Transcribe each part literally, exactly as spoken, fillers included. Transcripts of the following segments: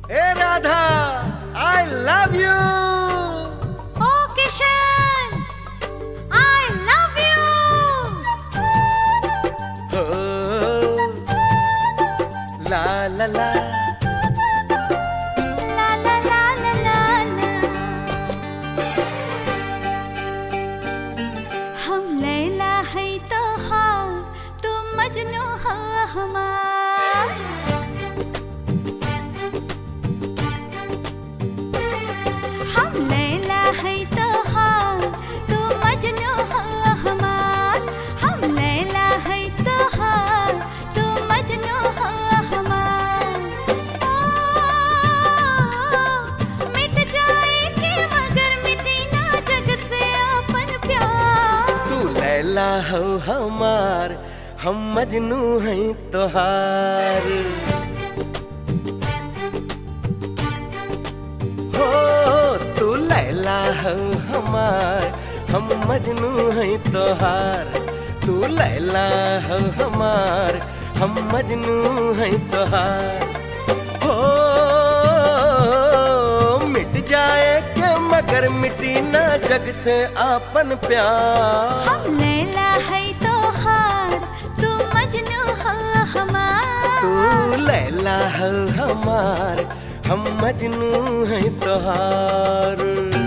A Radha, I love you. ओ Kishan, I love you. हो ला ला ला ला ला ला ला ला ला। हम लैला है तो हाँ, तुम मजनू हो हमार। हम लैला है तो हाँ, तुम मजनू हो हमार। हम लैला है तो हाँ, तुम मजनू हो हमार। ओ, मिट जाएगी मगर मिटी ना जग से अपन प्यार। तू लैला हो हमार, हम मजनू हैं तोहार। हो तू लैला हो हमार, हम मजनू हैं तोहार। तू लैला हो हमार, हम मजनू हैं तोहार। हो मिट जाए के मगर मिटी ना जग से आपन प्यार। हम लैला है तो हार, तू मजनू हो हमार। तू लैला हो हमार, हम मजनू हैं तोहार।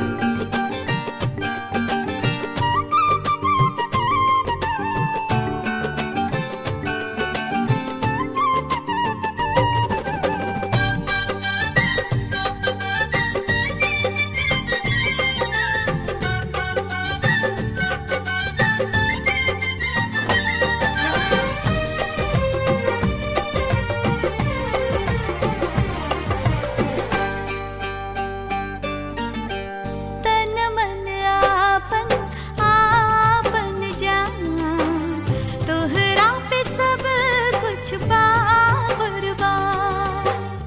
तन मन आपन आपन जान, तोहरा पे सब कुछ बाबरबान।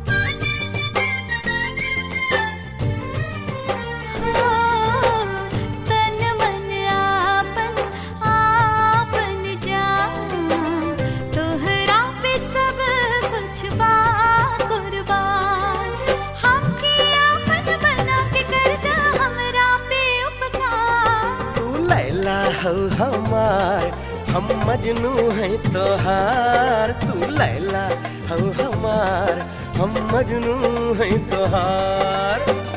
हो तन मन आपन आपन जान, तोहरा पे सब कुछ बाकुर्बान। हम की आपन बना के कर दा हमरा पे उपकार। तू लैला हो हमार, हम मजनू हैं तोहार। तू लैला हो हमार, हम मजनू हैं तोहार।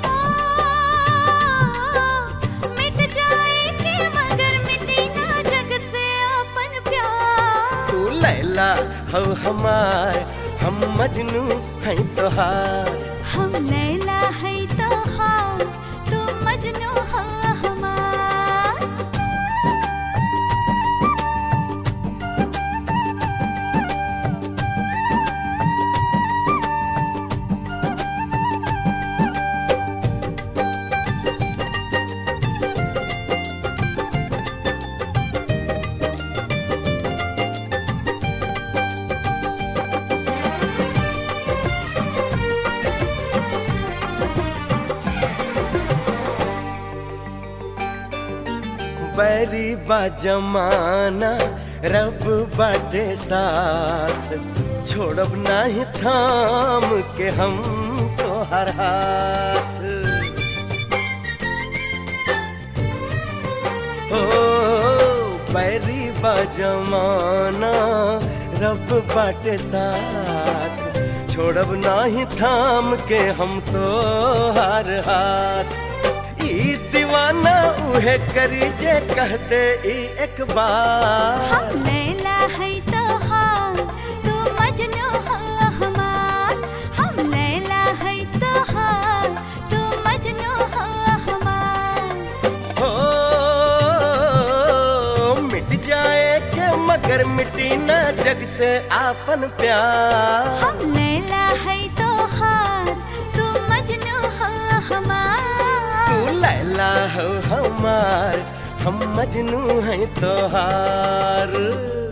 मिट जाएगी मगर मिटी ना जग से अपन प्यार। तू लैला हो हमार, हम मजनू हैं तोहार। हम लैला है तो हाँ, तुम मजनू हो हमार। बैरी बा जमाना, रब बाटे साथ। छोड़ब नाही थाम के हम तोहर हाथ। हो बैरी बा जमाना, रब बाटे साथ। छोड़ब नाही थाम के हम तोहर हाथ। ई दीवाना उहे करी जे कहते ई एक बार। हम लैला है तो हाँ, तू मजनू हो हमार। हम लैला है तो हाँ, तू मजनू हो हमार। हो मिट जाए के मगर मिटी ना जग से आपन प्यार। हम लैला है तो हार, तू मजनू हो हमार। तू लैला हो हमार, हम मजनू हैं तोहार।